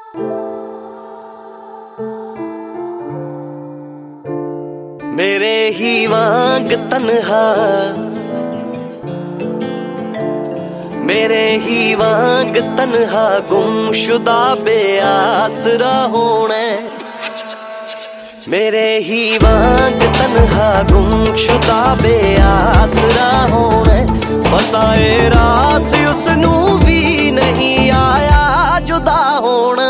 मेरे ही वांग तन्हा, मेरे ही वांग तन्हा गुमशुदा बेआसरा होना। मेरे ही वांग तन्हा गुमशुदा बेआसरा होना। बताए रास उसनू भी नहीं आया जुदा होना।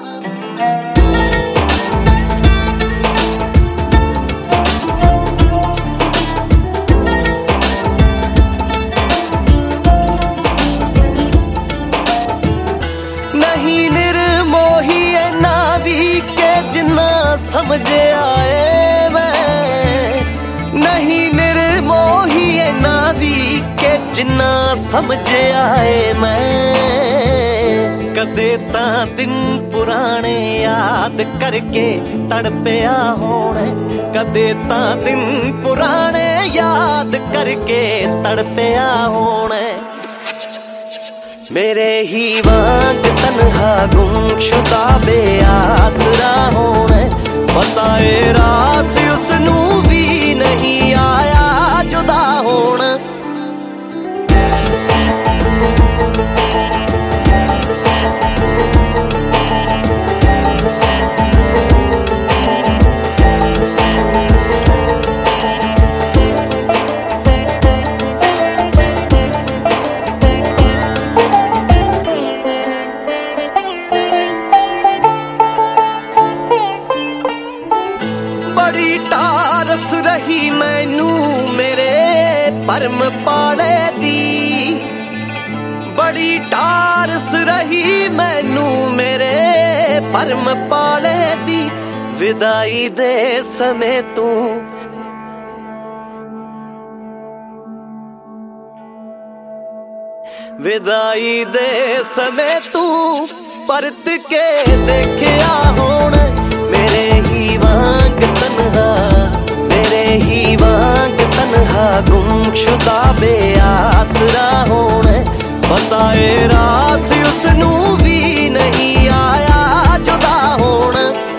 नहीं निर्मोही ना भी के जिन्ना समझे आए मैं। नहीं निर्मोही ना भी के जिन्ना समझे आए मैं। कदे ता दिन पुराने याद करके तड़पिया होने। कदे ता दिन पुराने याद करके तड़पिया होने। मेरे ही वांग तन्हा गुमशुदा बेआसरा होना। बताए रास उसनू भी नहीं आया जुदा होना। बड़ी टारस रही मैनू मेरे परम पाले दी। बड़ी टारस रही मैनू मेरे परम पाले दी। विदाई दे समय तू विदाई दे समय तू परत के देखिया होना। मेरे ही वांग तन्हा, मेरे ही वांग तन्हा गुमशुदा बेआसरा होना। बताए रास उसनू भी नहीं आया जुदा होना।